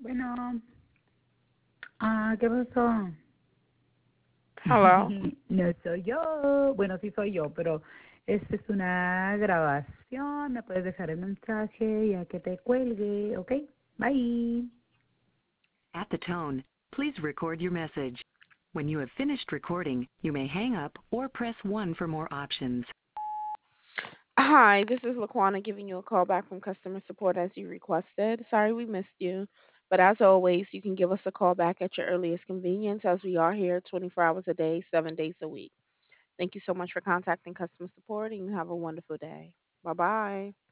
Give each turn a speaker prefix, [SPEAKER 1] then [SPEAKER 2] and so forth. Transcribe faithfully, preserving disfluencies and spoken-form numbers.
[SPEAKER 1] Bueno, ah, ¿qué pasó?
[SPEAKER 2] Hello.
[SPEAKER 1] No soy yo. Bueno, sí soy yo, pero esta es una grabación. Me puedes dejar el mensaje ya que te cuelgue, ¿ok? Bye.
[SPEAKER 3] At the tone, please record your message. When you have finished recording, you may hang up or press one for more options.
[SPEAKER 2] Hi, this is Laquana giving you a call back from customer support as you requested. Sorry we missed you, but as always, you can give us a call back at your earliest convenience as we are here twenty-four hours a day, seven days a week. Thank you so much for contacting customer support and you have a wonderful day. Bye bye.